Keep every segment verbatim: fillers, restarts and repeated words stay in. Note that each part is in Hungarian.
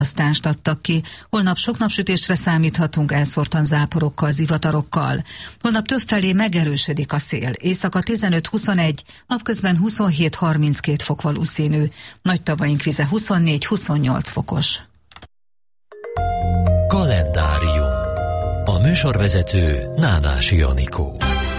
Aztást adtak ki. Holnap sok napsütésre számíthatunk, elszórtan záporokkal, zivatarokkal. Holnap többfelé megerősödik a szél. Éjszaka tizenöt-huszonegy, napközben huszonhét-harminckét fok valószínű. Nagy tavaink vize huszonnégy-huszonnyolc fokos. Kalendárium. A műsorvezető Nánási Anikó.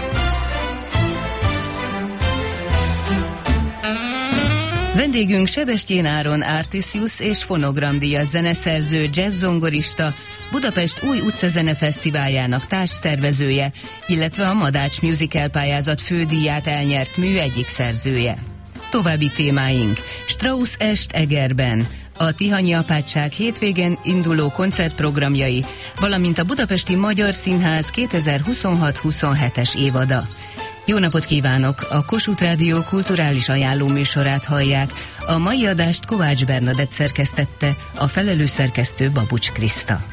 Vendégünk Sebestyén Áron Artisius és fonogramdíjas zeneszerző, jazz-zongorista, Budapest Új Utcazene Fesztiváljának társszervezője, illetve a Madács Musical pályázat fődíját elnyert mű egyik szerzője. További témáink: Strauss est Egerben, a Tihanyi Apátság hétvégén induló koncertprogramjai, valamint a Budapesti Magyar Színház kétezer-huszonhat-huszonhetes évada. Jó napot kívánok! A Kossuth Rádió kulturális ajánló műsorát hallják. A mai adást Kovács Bernadett szerkesztette, a felelős szerkesztő Babucs Kriszta.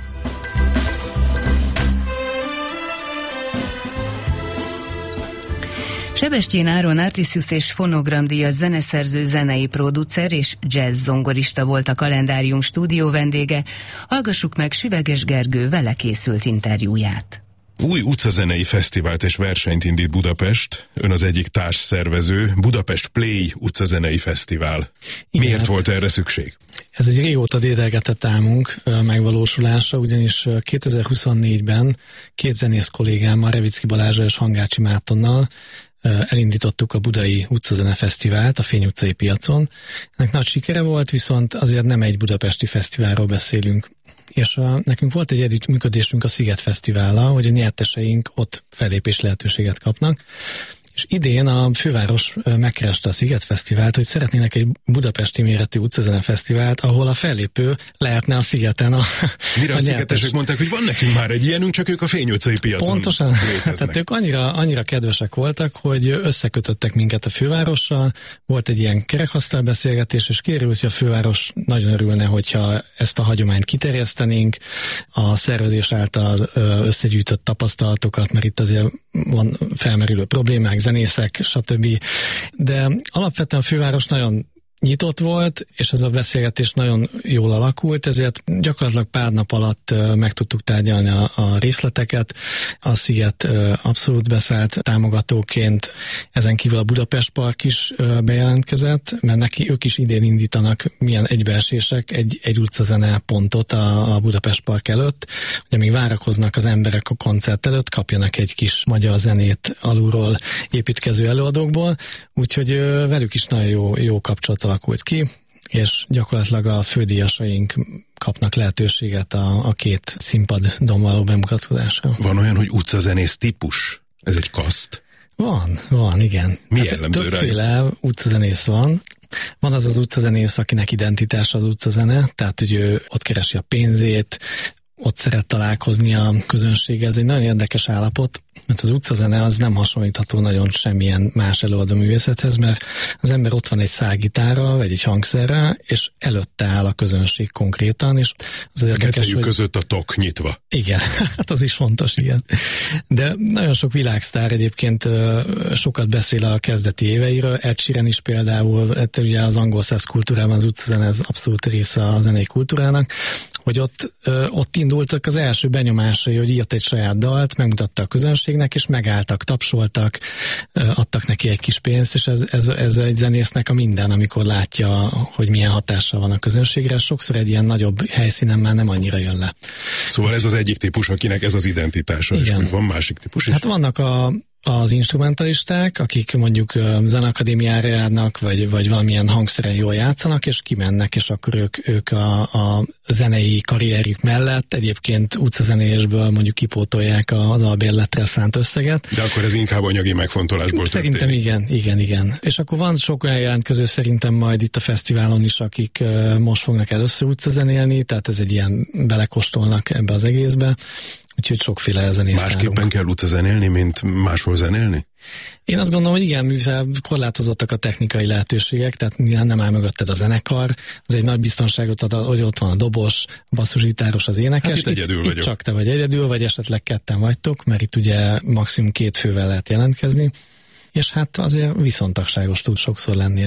Sebestyén Áron Artisius és fonogramdíjas zeneszerző, zenei producer és jazz zongorista volt a Kalendárium stúdió vendége. Hallgassuk meg Süveges Gergő vele készült interjúját. Új utcazenei fesztivált és versenyt indít Budapest. Ön az egyik társszervező, Budapest Play utcazenei fesztivál. Igen, miért volt erre szükség? Ez egy régóta dédelgetett álmunk megvalósulása, ugyanis kétezer-huszonnégyben két zenész kollégámmal, Revicki Balázsral és Hangácsi Mártonnal elindítottuk a Budai Utcazene Fesztivált a Fény utcai piacon. Ennek nagy sikere volt, viszont azért nem egy budapesti fesztiválról beszélünk. És a, nekünk volt egy együttműködésünk a Sziget Fesztivállal, hogy a nyerteseink ott fellépés lehetőséget kapnak. És idén a főváros megkereste a Sziget Fesztivált, hogy szeretnének egy budapesti méretű utcazene fesztivált, ahol a fellépő lehetne a Szigeten a Mire a, a szigetesek mondták, hogy van nekünk már egy ilyenünk, csak ők a Fény utcai piacon pontosan léteznek. Tehát ők annyira, annyira kedvesek voltak, hogy összekötöttek minket a fővárossal, volt egy ilyen kerekasztal beszélgetés, és kiderült, hogy a főváros nagyon örülne, hogyha ezt a hagyományt kiterjesztenénk, a szervezés által összegyűjtött tapasztalatokat, mert itt azért van felmerülő problémák, zenészek, stb. De alapvetően a főváros nagyon nyitott volt, és ez a beszélgetés nagyon jól alakult, ezért gyakorlatilag pár nap alatt meg tudtuk tárgyalni a, a részleteket. A Sziget abszolút beszállt támogatóként, ezen kívül a Budapest Park is bejelentkezett, mert neki ők is idén indítanak milyen egybeesések, egy, egy utcazene pontot a, a Budapest Park előtt, hogy amíg várakoznak az emberek a koncert előtt, kapjanak egy kis magyar zenét alulról építkező előadókból, úgyhogy velük is nagyon jó, jó kapcsolat alakult ki, és gyakorlatilag a fődíjasaink kapnak lehetőséget a, a két színpadon való bemutatkozásra. Van olyan, hogy utcazenész típus? Ez egy kaszt? Van, van, igen. Mi hát jellemző rá? Többféle utcazenész van. Van az az utcazenész, akinek identitása az utcazene, tehát hogy ő ott keresi a pénzét, ott szeret találkozni a közönséggel. Ez egy nagyon érdekes állapot, mert az utcazene az nem hasonlítható nagyon semmilyen más előadó művészethez, mert az ember ott van egy szálgitárral, vagy egy hangszerrel, és előtte áll a közönség konkrétan, és az érdekes, hogy... között a tok nyitva. Igen, hát az is fontos, igen. De nagyon sok világsztár egyébként sokat beszél a kezdeti éveiről, Ed Sheeran is például, ugye az angol száz kultúrában az utcazene ez abszolút része a zenei kultúrának, hogy ott, ott indultak az első benyomásai, hogy írt egy saját dalt, megmutatta a közönségnek, és megálltak, tapsoltak, adtak neki egy kis pénzt, és ez, ez, ez egy zenésznek a minden, amikor látja, hogy milyen hatással van a közönségre. Sokszor egy ilyen nagyobb helyszínen már nem annyira jön le. Szóval ez az egyik típus, akinek ez az identitása, igen. És van másik típus is? Hát vannak a az instrumentalisták, akik mondjuk zeneakadémiára járnak, vagy, vagy valamilyen hangszeren jól játszanak, és kimennek, és akkor ők, ők a, a zenei karrierjük mellett egyébként utcazenésből mondjuk kipótolják az albérletre szánt összeget. De akkor ez inkább anyagi megfontolásból Szerintem történik. igen, igen, igen. És akkor van sok olyan jelentkező szerintem majd itt a fesztiválon is, akik most fognak először utcazenélni, tehát ez egy ilyen belekóstolnak ebbe az egészbe. Úgyhogy sokféle zenészt Másképpen állunk. kell utcazenélni, mint máshol zenélni? Én azt gondolom, hogy igen, mivel korlátozottak a technikai lehetőségek, tehát nem áll mögötted a zenekar, az egy nagy biztonságot ad, hogy ott van a dobos, a basszusgitáros, az énekes. Hát itt egyedül itt, vagyok. Itt csak te vagy egyedül, vagy esetleg ketten vagytok, mert itt ugye maximum két fővel lehet jelentkezni, és hát azért viszontagságos tud sokszor lenni ez.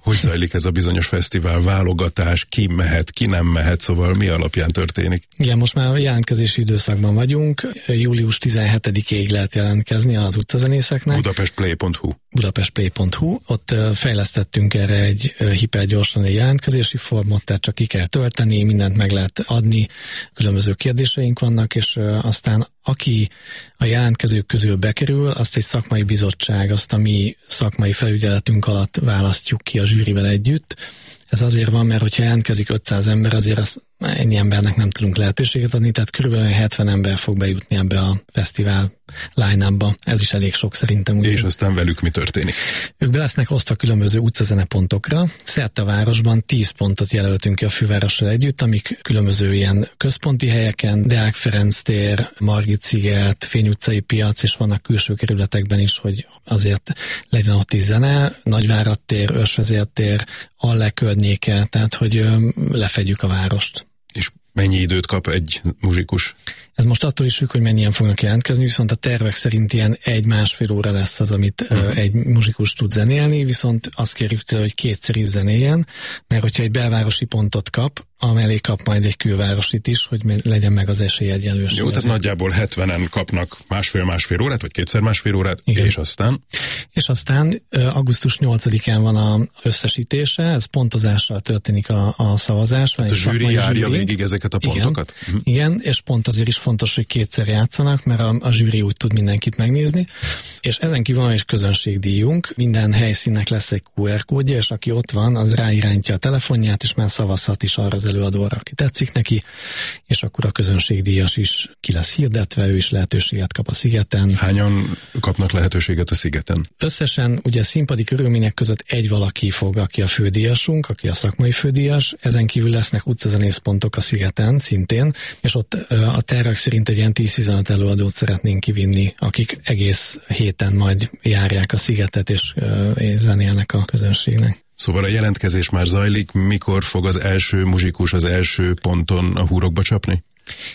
Hogy zajlik ez a bizonyos fesztivál, válogatás, ki mehet, ki nem mehet, szóval mi alapján történik? Igen, most már jelentkezési időszakban vagyunk, július tizenhetedikéig lehet jelentkezni az utcazenészeknek. budapestplay pont hu budapestplay pont hu, ott fejlesztettünk erre egy hipergyorsan egy jelentkezési formot, tehát csak ki kell tölteni, mindent meg lehet adni, különböző kérdéseink vannak, és aztán aki a jelentkezők közül bekerül, azt egy szakmai bizottság, azt a mi szakmai felügyeletünk alatt választjuk ki a zsűrivel együtt. Ez azért van, mert hogyha jelentkezik ötszáz ember, azért az ennyi embernek nem tudunk lehetőséget adni, tehát körülbelül hetven ember fog bejutni ebbe a fesztivál line-upba. Ez is elég sok szerintem. Úgy. És aztán velük mi történik? Ők be lesznek osztva különböző utcazenepontokra. Szerte a városban tíz pontot jelöltünk ki a fővárossal együtt, amik különböző ilyen központi helyeken, Deák Ferenc tér, Margit sziget, Fény utcai piac, és vannak külső kerületekben is, hogy azért legyen ott is zene, Nagyvárad tér, Őrsvezér tér, Alle környéke, tehát hogy lefedjük a várost. És mennyi időt kap egy muzsikus? Ez most attól is függ, hogy mennyien fognak jelentkezni, viszont a tervek szerint ilyen egy-másfél óra lesz az, amit uh-huh. egy muzsikus tud zenélni, viszont azt kérjük tőle, hogy kétszer is zenéljen, mert hogyha egy belvárosi pontot kap, amellé kap majd egy külvárosit is, hogy legyen meg az esélyegyenlőség. Jó, tehát nagyjából hetvenen kapnak másfél-másfél órát, vagy kétszer másfél órát, igen. és aztán? És aztán augusztus nyolcadikán van az összesítése, ez pontozással történik a, a szavazás. Hát a zsűri járja végig ezeket a pontokat? Igen, uh-huh. igen, és pont azért is fontos, hogy kétszer játszanak, mert a, a zsűri úgy tud mindenkit megnézni, és ezen kívül van egy közönségdíjunk, minden helyszínnek lesz egy kú er kódja, és aki ott van, az ráirányítja a telefonját, és már szavazhat is arra az előadóra, aki tetszik neki, és akkor a közönségdíjas is ki lesz hirdetve, ő is lehetőséget kap a szigeten. Hányan kapnak lehetőséget a szigeten? Összesen ugye színpadi körülmények között egy valaki fog, aki a fődíjasunk, aki a szakmai fődíjas, ezen kívül lesznek utcazenészpontok a szigeten szintén, és ott a tervek szerint egy ilyen tíz-tizenöt előadót szeretnénk kivinni, akik egész héten majd járják a szigetet, és, és zenélnek a közönségnek. Szóval a jelentkezés már zajlik, mikor fog az első muzsikus az első ponton a húrokba csapni?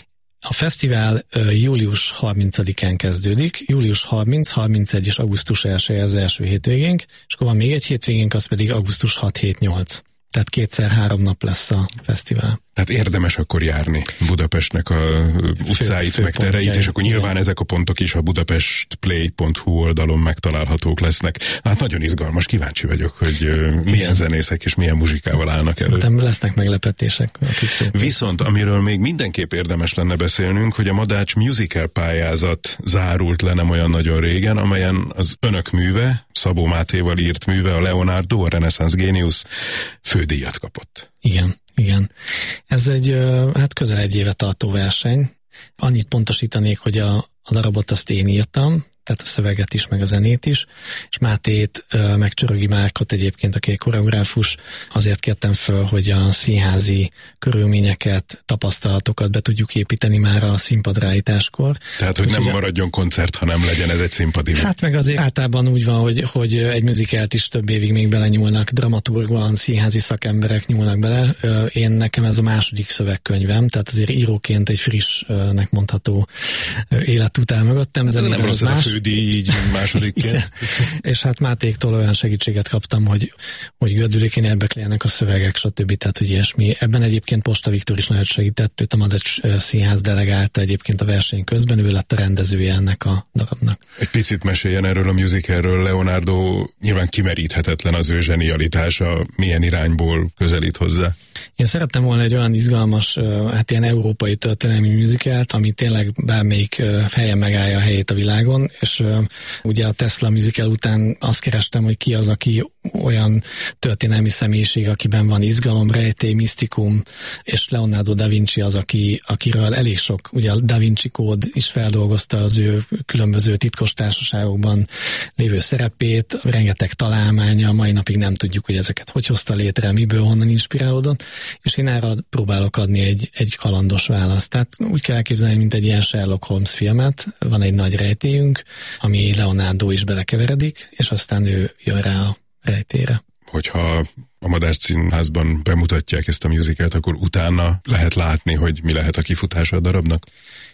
A fesztivál uh, július harmincadikán kezdődik, július harminc, harmincegy és augusztus elseje az első hétvégénk, és akkor van még egy hétvégénk, az pedig augusztus hat hét nyolc. Tehát kétszer három nap lesz a fesztivál. Tehát érdemes akkor járni Budapestnek a utcáit, fő, meg tereit, és akkor nyilván igen. ezek a pontok is a budapestplay pont hu oldalon megtalálhatók lesznek. Hát nagyon izgalmas, kíváncsi vagyok, hogy igen. milyen zenészek és milyen muzsikával állnak elő. Szerintem lesznek meglepetések. Viszont amiről még mindenképp érdemes lenne beszélnünk, hogy a Madács musical pályázat zárult le nem olyan nagyon régen, amelyen az önök műve, Szabó Mátéval írt műve, a Leonardo, a Renaissance Genius fődíjat kapott. Igen. Igen. Ez egy hát közel egy éve tartó verseny. Annyit pontosítanék, hogy a, a darabot azt én írtam, tehát a szöveget is, meg a zenét is, és Mátét, meg Csörögi Márkot egyébként, aki egy koreográfus, azért kértem föl, hogy a színházi körülményeket, tapasztalatokat be tudjuk építeni már a színpadra állításkor. Tehát, hogy úgy, nem maradjon koncert, hanem legyen ez egy színpadi. Hát meg azért általában úgy van, hogy, hogy egy műzikelt is több évig még belenyúlnak, dramaturgban, színházi szakemberek nyúlnak bele. Én nekem ez a második szövegkönyvem, tehát azért íróként egy frissnek mondható élet után mögöttem. Hát nem rossz ez a fődíj így másodikként. És hát Mátéktól olyan segítséget kaptam, hogy, hogy gördülékeny elbekléljenek a szövegek, stb. Tehát, hogy ilyesmi. Ebben egyébként Posta Viktor is nagyon segített, őt a Madács Színház delegálta egyébként a verseny közben, ő lett a rendezője ennek a darabnak. Egy picit meséljen erről a musicalről. Leonardo nyilván kimeríthetetlen az ő zsenialitása, milyen irányból közelít hozzá. Én szerettem volna egy olyan izgalmas, hát ilyen európai történelmi musicalt, ami tényleg bármelyik helyen megállja a helyét a világon, és ugye a Tesla musical után azt kerestem, hogy ki az, aki olyan történelmi személyiség, akiben van izgalom, rejtély, misztikum, és Leonardo da Vinci az, aki, akiről elég sok, ugye a Da Vinci kód is feldolgozta az ő különböző titkos társaságokban lévő szerepét, rengeteg találmánya, mai napig nem tudjuk, hogy ezeket hogy hozta létre, miből, honnan inspirálódott, és én erre próbálok adni egy, egy kalandos választ. Tehát úgy kell elképzelni, mint egy ilyen Sherlock Holmes filmet, van egy nagy rejtélyünk, ami Leonardo is belekeveredik, és aztán ő jön rá a rejtére. Hogyha a Madács Színházban bemutatják ezt a musicalt, akkor utána lehet látni, hogy mi lehet a kifutása a darabnak?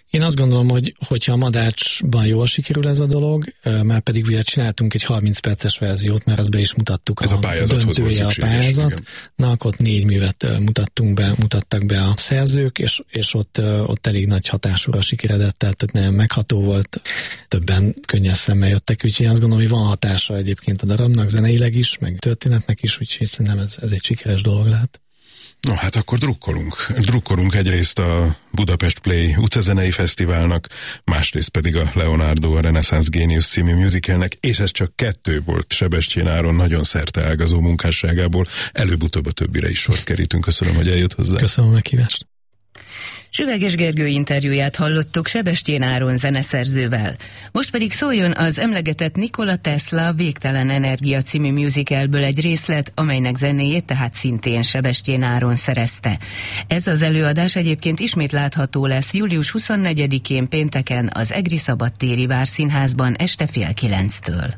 Én azt gondolom, hogy hogyha a Madácsban jól sikerül ez a dolog, már pedig ugye csináltunk egy harminc perces verziót, mert azt be is mutattuk. Ez a, a pályázathoz volt szükséges. A pályázat. Na, akkor ott négy művet mutattunk be, mutattak be a szerzők, és, és ott, ott elég nagy hatásúra sikeredett, tehát nagyon megható volt. Többen könnyes szemmel jöttek, úgyhogy azt gondolom, hogy van hatása egyébként a darabnak, zeneileg is, meg történetnek is, úgyhogy szerintem ez, ez egy sikeres dolog lehet. No, hát akkor drukkolunk. Drukkolunk egyrészt a Budapest Play utcazenei fesztiválnak, másrészt pedig a Leonardo a Renaissance Genius című musicalnek, és ez csak kettő volt Sebestyén Áron nagyon szerteágazó munkásságából. Előbb-utóbb a többire is sort kerítünk. Köszönöm, hogy eljött hozzá. Köszönöm a meghívást. Süveges Gergő interjúját hallottuk Sebestyén Áron zeneszerzővel. Most pedig szóljon az emlegetett Nikola Tesla Végtelen Energia című musicalből egy részlet, amelynek zenéjét tehát szintén Sebestyén Áron szerezte. Ez az előadás egyébként ismét látható lesz július huszonnegyedikén pénteken az Egri Szabadtéri Várszínházban este fél kilenctől.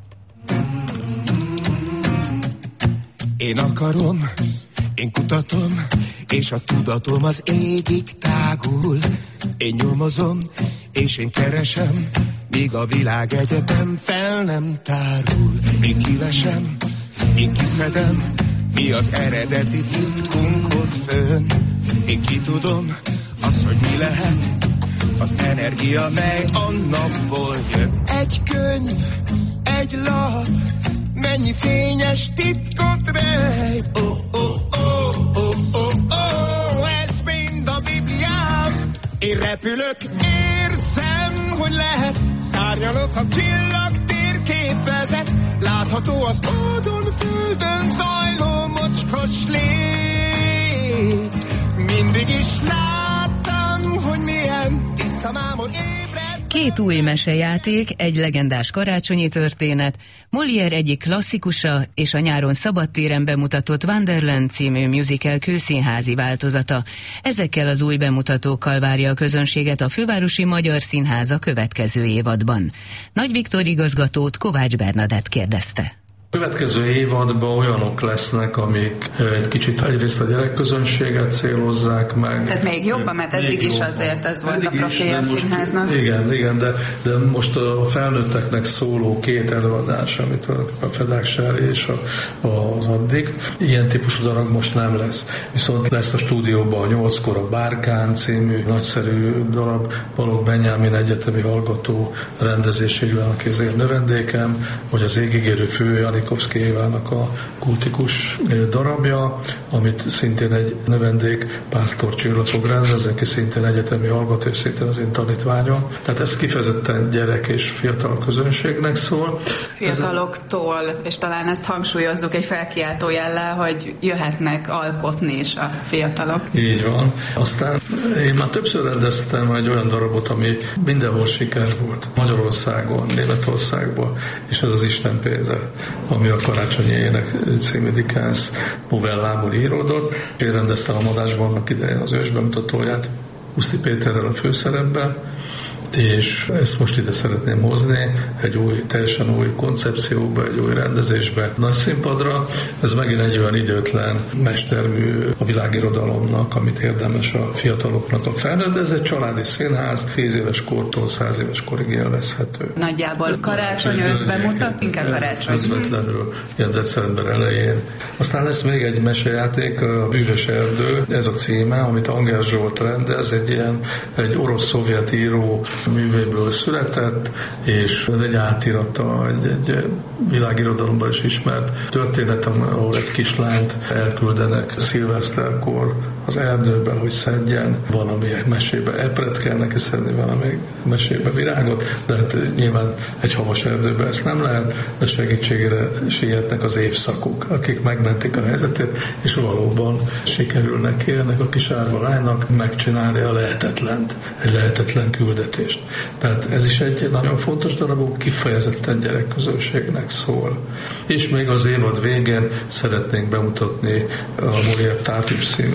Én akarom, én kutatom, és a tudatom az égig tágul. Én nyomozom, és én keresem, míg a világegyetem fel nem tárul. Én kilesem, én kiszedem, mi az eredeti titkunk ott fönn. Én kitudom, az, hogy mi lehet, az energia, mely a napból jön. Egy könyv, egy lap, mennyi fényes titkot rejt. Oh, oh, oh, oh, oh, oh, ez mind a Bibliám. Én repülök, érzem, hogy lehet, szárnyalok, a csillag térképezet. Látható az ódon, földön zajló mocskos lét. Mindig is láttam, hogy milyen tiszta mámon ébred. Két új mesejáték, egy legendás karácsonyi történet, Molière egyik klasszikusa és a nyáron szabadtéren bemutatott Wonderland című musical kőszínházi változata. Ezekkel az új bemutatókkal várja a közönséget a Fővárosi Magyar Színház a következő évadban. Nagy Viktor igazgatót Kovács Bernadett kérdezte. A következő évadban olyanok lesznek, amik egy kicsit egyrészt a gyerekközönséget célozzák meg. Tehát még jobban, mert eddig is azért ez volt a profilja a színháznak. Igen, igen, de, de most a felnőtteknek szóló két előadás, amit a Fedák Sári és a, a, az addig, ilyen típusú darab most nem lesz. Viszont lesz a stúdióban a nyolckor a Bárkán című nagyszerű darab, Balogh Benyámin egyetemi hallgató rendezésével, aki az én növendékem, vagy az Égigérő fő Janikovszky Évának a kultikus darabja, amit szintén egy növendék Pásztor Csilla fog rendezni, aki szintén egyetemi hallgató, és szintén az én tanítványom. Tehát ez kifejezetten gyerek és fiatal közönségnek szól. Fiataloktól, és talán ezt hangsúlyozzuk egy felkiáltó jellel, hogy jöhetnek alkotni is a fiatalok. Így van. Aztán én már többször rendeztem egy olyan darabot, ami mindenhol siker volt. Magyarországon, Németországban, és ez az Isten pénze, ami a Karácsonyi Ének című Dickens novellából íródott. Én rendeztem a Madácsban annak idején az ősbemutatóját, Uszti Péterrel a főszerepben, és ezt most ide szeretném hozni egy új, teljesen új koncepcióba, egy új rendezésbe, nagy színpadra. Ez megint egy olyan időtlen mestermű a világirodalomnak, amit érdemes a fiataloknak a felnőtt, de ez egy családi színház, tíz éves kortól száz éves korig élvezhető. Nagyjából karácsony őszben mutat, inkább karácsony. Közvetlenül, ilyen december elején. Aztán lesz még egy mesejáték, a Bűvös erdő, ez a címe, amit Anger Zsolt rendez, egy ilyen egy orosz-szovjet író művéből született, és ez egy átirata, egy, egy világirodalomban is ismert történet, ahol egy kislányt elküldenek szilveszterkor az erdőbe, hogy szedjen. Van, ami egy mesébe epret kell neki szedni, van, ami mesébe virágot, de hát nyilván egy havas erdőbe ezt nem lehet, de segítségére sietnek az évszakok, akik megmentik a helyzetét, és valóban sikerül neki ennek a kis árva lánynak megcsinálni a lehetetlent, egy lehetetlen küldetést. Tehát ez is egy nagyon fontos darabunk, kifejezetten gyerekközönségnek szól. És még az évad végén szeretnénk bemutatni a Molière Tartuffe című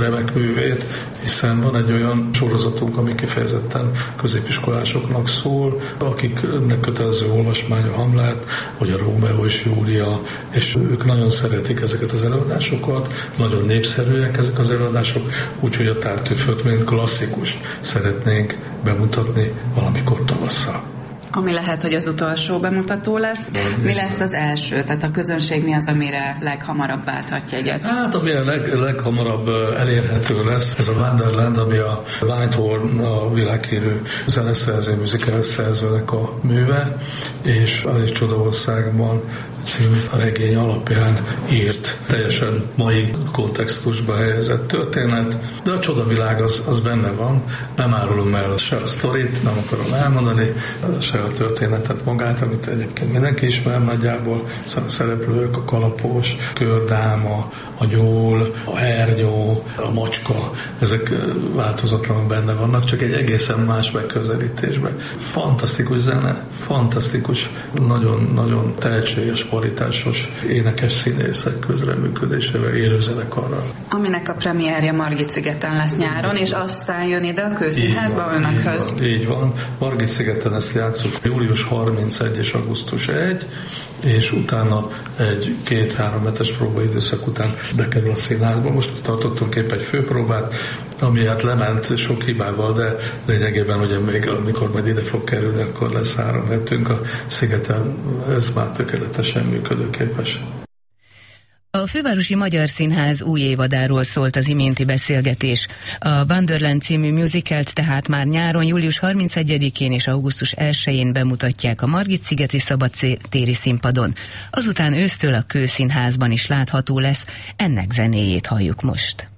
remek művét, hiszen van egy olyan sorozatunk, ami kifejezetten középiskolásoknak szól, akiknek kötelező olvasmány a Hamlet, vagy a Rómeó és Júlia, és ők nagyon szeretik ezeket az előadásokat, nagyon népszerűek ezek az előadások, úgyhogy a Tartüfföt, mint klasszikus szeretnénk bemutatni valamikor tavasszal. Ami lehet, hogy az utolsó bemutató lesz. Mi lesz az első? Tehát a közönség mi az, amire leghamarabb válthat jegyet? Hát, ami a leg, leghamarabb elérhető lesz, ez a Wonderland, ami a Whitehorn, a világhírű zeneszerző, musical szerzőnek a műve, és Alice Csodaországban című a regény alapján írt, teljesen mai kontextusba helyezett történet, de a csodavilág az, az benne van. Nem árulom el se a sztorit, nem akarom elmondani, se a történetet magát, amit egyébként mindenki ismer nagyjából, a szereplők, a kalapos, kördáma, a nyúl, a hernyó, a macska, ezek változatlanul benne vannak, csak egy egészen más megközelítésben. Fantasztikus zene, fantasztikus, nagyon-nagyon tehetséges, kvalitásos énekes színészek közreműködésével, élőzenekarral. Aminek a premierje Margit-szigeten lesz nyáron, és aztán jön ide a Kőszínházba önökhöz. Így van, így van. Margit-szigeten ezt játszuk július harmincegy és augusztus elseje, és utána egy két-három hetes próbaidőszak után bekerül a színházba. Most tartottunk épp egy főpróbát, ami hát lement sok hibával, de lényegében ugye még amikor majd ide fog kerülni, akkor lesz három hetünk a szigeten, ez már tökéletesen működőképes. A Fővárosi Magyar Színház új évadáról szólt az iménti beszélgetés. A Wonderland című musicalt tehát már nyáron, július harmincegyedikén és augusztus elsején bemutatják a Margit-szigeti szabadtéri színpadon. Azután ősztől a Kőszínházban is látható lesz, ennek zenéjét halljuk most.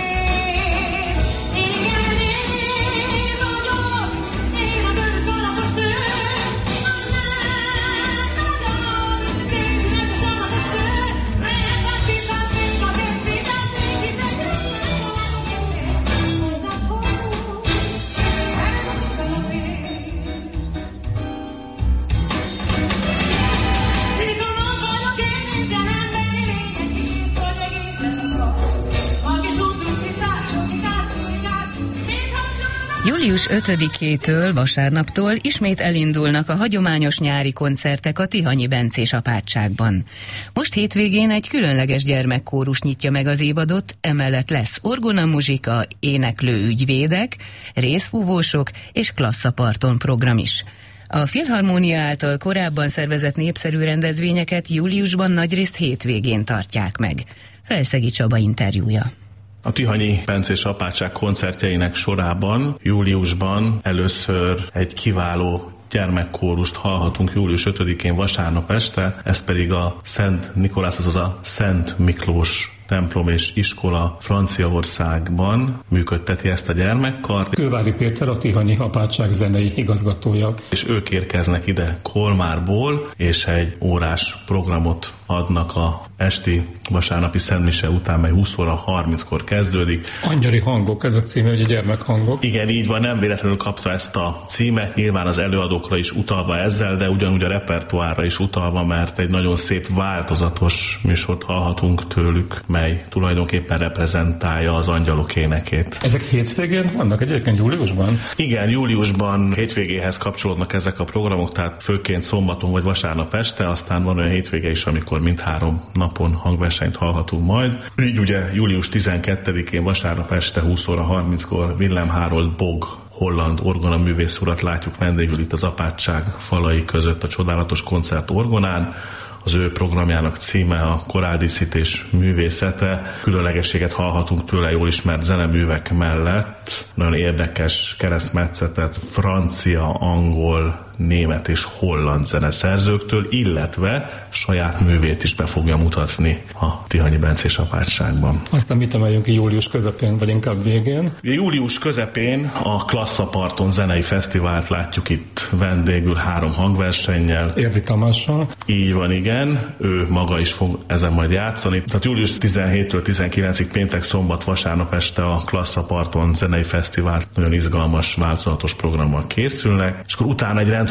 július ötödikétől, vasárnaptól ismét elindulnak a hagyományos nyári koncertek a Tihanyi Bencés apátságban. Most hétvégén egy különleges gyermekkórus nyitja meg az évadot, emellett lesz orgonamuzsika, éneklő ügyvédek, részfúvósok és klasszaparton program is. A Filharmónia által korábban szervezett népszerű rendezvényeket júliusban nagyrészt hétvégén tartják meg. Felszegi Csaba interjúja. A Tihanyi Bencés apátság koncertjeinek sorában júliusban először egy kiváló gyermekkórust hallhatunk július ötödikén vasárnap este, ez pedig a Szent Nikolász, azaz a Szent Miklós templom és iskola Franciaországban működteti ezt a gyermekkart. Kővári Péter a Tihanyi apátság zenei igazgatója. És ők érkeznek ide Kolmárból, és egy órás programot adnak a esti vasárnapi szentmise után, mely húsz óra harminckor kezdődik. Angyali hangok, ez a címe, hogy a gyermekhangok. Igen, így van, nem véletlenül kapta ezt a címet, nyilván az előadókra is utalva ezzel, de ugyanúgy a repertoárra is utalva, mert egy nagyon szép változatos műsort hallhatunk tőlük, mely tulajdonképpen reprezentálja az angyalok énekét. Ezek hétvégén vannak egyébként júliusban? Igen, júliusban hétvégéhez kapcsolódnak ezek a programok, tehát főként szombaton vagy vasárnap este, aztán van olyan hétvége is, amikor mindhárom napon hangversenyt hallhatunk majd. Így ugye július tizenkettedikén vasárnap este húsz óra harminckor Willem Harold Bog holland orgonaművész urat látjuk vendégül itt az apátság falai között a csodálatos koncert orgonán. Az ő programjának címe a koráldíszítés művészete. Különlegességet hallhatunk tőle jól ismert zeneművek mellett. Nagyon érdekes keresztmetszetet francia, angol, német és holland zeneszerzőktől, illetve saját művét is be fogja mutatni a Tihanyi Bencés apátságban. Aztán mit emeljünk ki július közepén, vagy inkább végén? Július közepén a Klasszaparton zenei fesztivált látjuk itt vendégül három hangversennyel. Érdi Tamással. Így van, igen. Ő maga is fog ezen majd játszani. Tehát július tizenhétől tizenkilencig péntek, szombat, vasárnap este a Klasszaparton zenei fesztivált nagyon izgalmas, változatos programmal készülnek, és akkor utána egy rendhagyó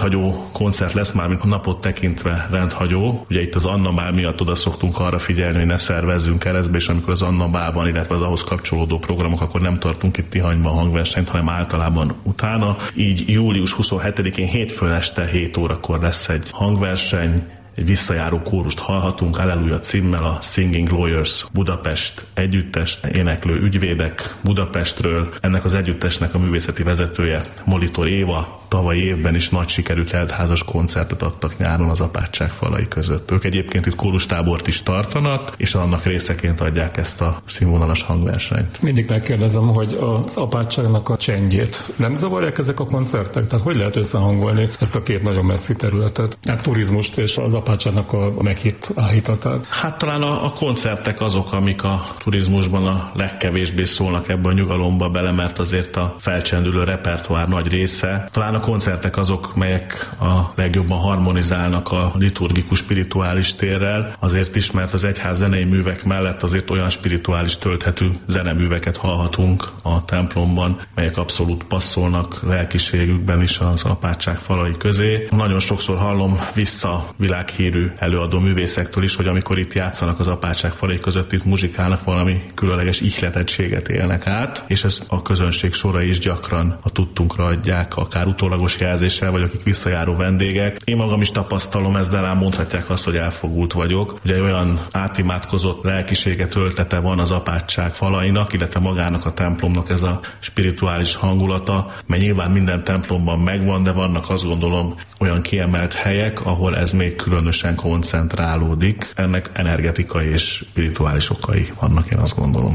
rendhagyó koncert lesz, mármint napot tekintve rendhagyó. Ugye itt az Anna Bál miatt oda szoktunk arra figyelni, hogy ne szervezzünk keresztbe, és amikor az Anna Bálban, illetve az ahhoz kapcsolódó programok, akkor nem tartunk itt Tihanyban hangversenyt, hanem általában utána. Így július huszonhetedikén hétfőn este hét órakor lesz egy hangverseny, egy visszajáró kórust hallhatunk, Alleluja címmel, a Singing Lawyers Budapest együttest, éneklő ügyvédek Budapestről. Ennek az együttesnek a művészeti vezetője Molitor Éva, tavalyi évben is nagy sikerű teltházas koncertet adtak nyáron az apátság falai között. Ők egyébként itt kórustábort is tartanak, és annak részeként adják ezt a színvonalas hangversenyt. Mindig megkérdezem, hogy az apátságnak a csendjét nem zavarják ezek a koncertek? Tehát hogy lehet összehangolni ezt a két nagyon messzi területet? A turizmust és az apátságnak a meghitt áhítatát? Hát talán a, a koncertek azok, amik a turizmusban a legkevésbé szólnak ebbe a nyugalomba bele, mert azért a felcsendülő repertoár nagy része. Talán a koncertek azok, melyek a legjobban harmonizálnak a liturgikus spirituális térrel, azért is, mert az egyház zenei művek mellett azért olyan spirituális tölthető zeneműveket hallhatunk a templomban, melyek abszolút passzolnak lelkiségükben is az apátság falai közé. Nagyon sokszor hallom vissza világhírű előadó művészektől is, hogy amikor itt játszanak az apátság falai között, itt muzsikálnak, valami különleges ihletettséget élnek át, és ez a közönség sorai is gyakran a tudtunkra adják, akár utólagos jelzéssel, vagy akik visszajáró vendégek. Én magam is tapasztalom ezt, de rám mondhatják azt, hogy elfogult vagyok. Ugye olyan átimádkozott lelkisége töltete van az apátság falainak, illetve magának a templomnak ez a spirituális hangulata, mely nyilván minden templomban megvan, de vannak, azt gondolom, olyan kiemelt helyek, ahol ez még különösen koncentrálódik. Ennek energetikai és spirituális okai vannak, én azt gondolom.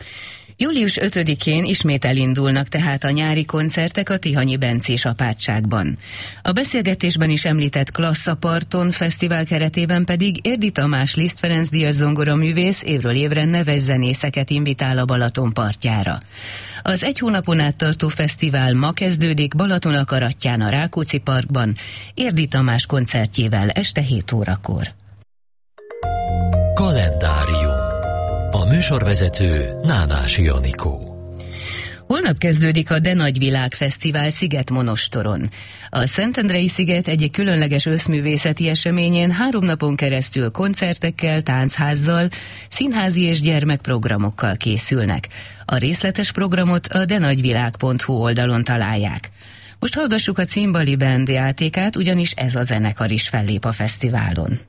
július ötödikén ismét elindulnak tehát a nyári koncertek a Tihanyi Bencés apátságban. A beszélgetésben is említett Klasszaparton fesztivál keretében pedig Érdi Tamás Liszt Ferenc díjas zongoraművész évről évre neves zenészeket invitál a Balaton partjára. Az egy hónapon át tartó fesztivál ma kezdődik Balatonakarattyán a Rákóczi Parkban, Érdi Tamás koncertjével este hét órakor. Kalendárium. A műsorvezető Nánási Anikó. Holnap kezdődik a De Nagy Világ Fesztivál Szigetmonostoron. A Szentendrei sziget egyik különleges összművészeti eseményén három napon keresztül koncertekkel, táncházzal, színházi és gyermekprogramokkal készülnek. A részletes programot a denagyvilág pont hu oldalon találják. Most hallgassuk a Cimbali Band játékát, ugyanis ez a zenekar is fellép a fesztiválon.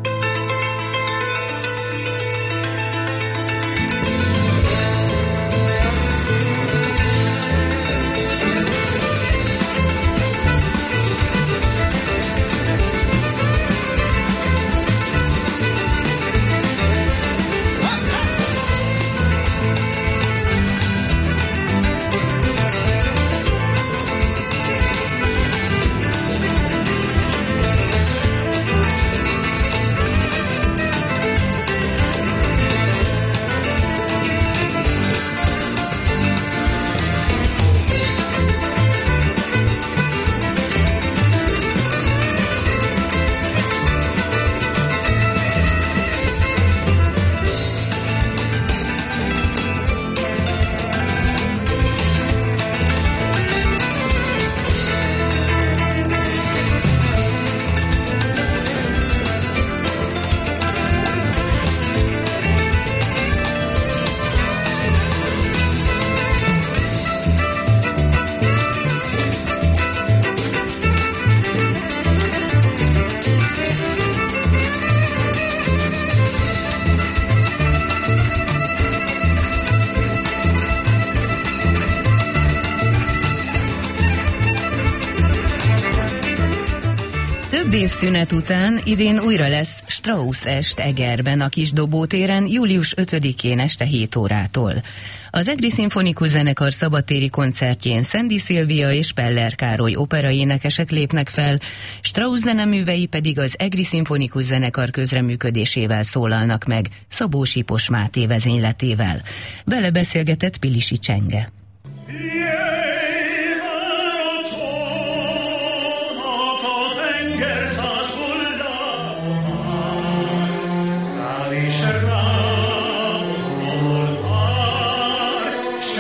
Több év szünet után idén újra lesz Strauss est Egerben a Kisdobótéren július ötödikén este hét órától. Az Egri Szimfonikus Zenekar szabadtéri koncertjén Szendi Szilvia és Peller Károly operaénekesek lépnek fel, Strauss zeneművei pedig az Egri Szimfonikus Zenekar közreműködésével szólalnak meg Szabó Sipos Máté vezényletével. Vele beszélgetett Pilisi Csenge.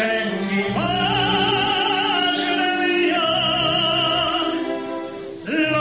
La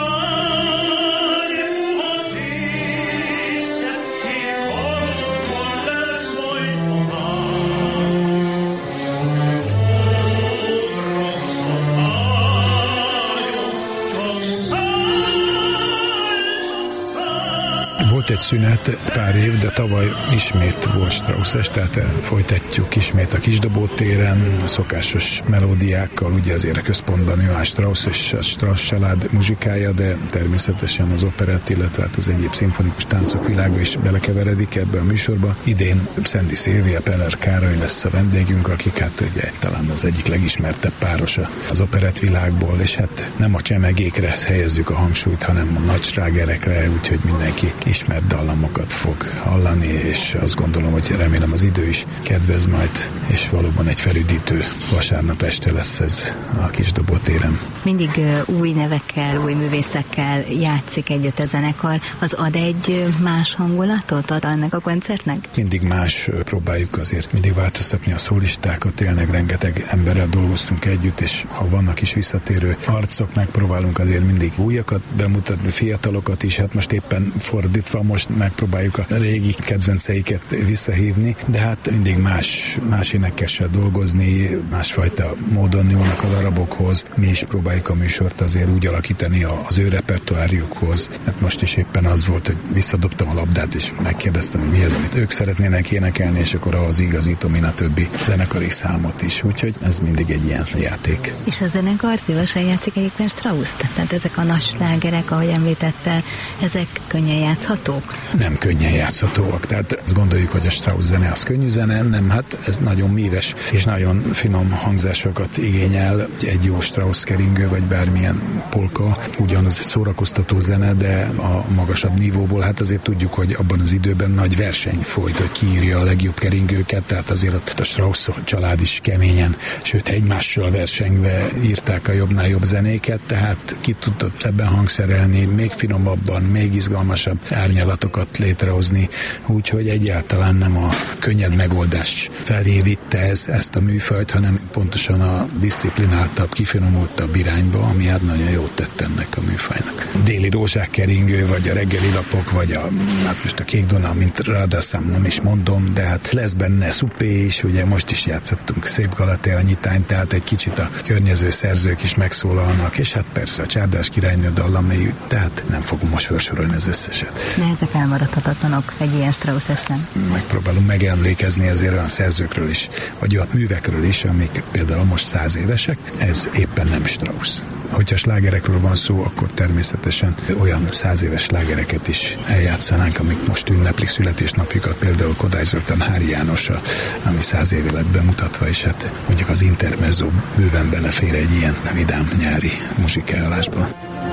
egy szünet, pár év, de tavaly ismét volt Strauss-es, tehát folytatjuk ismét a Kisdobó téren, a szokásos melódiákkal, ugye azért a központban ő áll Strauss és a Strauss család muzsikája, de természetesen az operett, illetve hát az egyéb szimfonikus táncok világa is belekeveredik ebbe a műsorba. Idén Szendi Szilvia, Peller Károly lesz a vendégünk, akik hát ugye talán az egyik legismertebb páros az operett világból, és hát nem a csemegékre helyezzük a hangsúlyt, hanem a nagy slágerekre, úgyhogy mindenki ismert dallamokat fog hallani, és azt gondolom, hogy remélem az idő is kedvez majd, és valóban egy felüdítő vasárnap este lesz ez a Kisdobó téren. Mindig uh, új nevekkel, új művészekkel játszik együtt a zenekar. Az ad egy más hangulatot ad ennek a koncertnek? Mindig más, próbáljuk azért mindig változtatni a szólistákat, tényleg rengeteg emberrel dolgoztunk együtt, és ha vannak is visszatérő arcok, megpróbálunk azért mindig újakat bemutatni, fiatalokat is, hát most éppen fordítva, most megpróbáljuk a régi kedvenceiket visszahívni, de hát mindig más, más énekessel dolgozni, másfajta módon nyúlnak a darabokhoz. Mi is próbáljuk a műsort azért úgy alakítani az ő repertoárjukhoz. Hát most is éppen az volt, hogy visszadobtam a labdát, és megkérdeztem, hogy mi az, amit ők szeretnének énekelni, és akkor ahhoz igazítom én a többi zenekari számot is. Úgyhogy ez mindig egy ilyen játék. És a zenekar szívesen játszik egyébként Strauss-t? Tehát ezek a nagy slágerek, ahogy említette, ezek könnyen játszhatók? Nem könnyen játszhatóak. Tehát azt gondoljuk, hogy a Strauss zene az könnyű zene, nem, hát ez nagyon míves és nagyon finom hangzásokat igényel. Egy jó Strauss keringő, vagy bármilyen polka, ugyanaz egy szórakoztató zene, de a magasabb nívóból, hát azért tudjuk, hogy abban az időben nagy verseny folyt, hogy kiírja a legjobb keringőket, tehát azért ott a Strauss család is keményen, sőt egymással versengve írták a jobbnál jobb zenéket, tehát ki tudott ebben hangszerelni, még finomabban, még izgalmasabb árnyalatokat létrehozni, úgyhogy egyáltalán nem a könnyed megoldás felé vitte ez, ezt a műfajt, hanem pontosan a disziplináltabb, kifinomultabb irányba, ami hát nagyon jót tett ennek a műfajnak. Déli rózsák keringő, vagy a reggeli lapok, vagy a, hát most a Kék Duna, mint Rádászám, nem is mondom, de hát lesz benne szupé is, ugye most is játszottunk Szép Galatea nyitány, tehát egy kicsit a környező szerzők is megszólalnak, és hát persze a Csárdás királynő dallamai, tehát nem fogom most felsorolni az összeset. De ezek elmaradhatatlanok egy ilyen Strauss esten. Megpróbálunk megemlékezni azért olyan szerzőkről is, vagy olyan művekről is, amik például most száz évesek, ez éppen nem Strauss. Hogyha slágerekről van szó, akkor természetesen olyan száz éves slágereket is eljátszanánk, amik most ünneplik születésnapjukat, például Kodály Zoltán Hári János, ami száz éve lett bemutatva, és hát mondjuk az intermezzo bőven belefér egy ilyen vidám nyári muzsikálásba.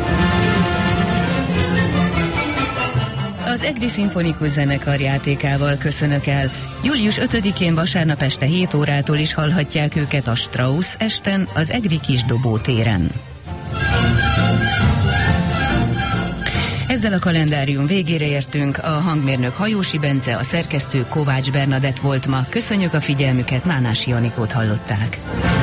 Az Egri Szimfonikus Zenekar játékával köszönök el. július ötödikén vasárnap este hét órától is hallhatják őket a Strauss esten az Egri Kisdobó téren. Ezzel a kalendárium végére értünk, a hangmérnök Hajósi Bence, a szerkesztő Kovács Bernadett volt ma. Köszönjük a figyelmüket, Nánási Anikót hallották.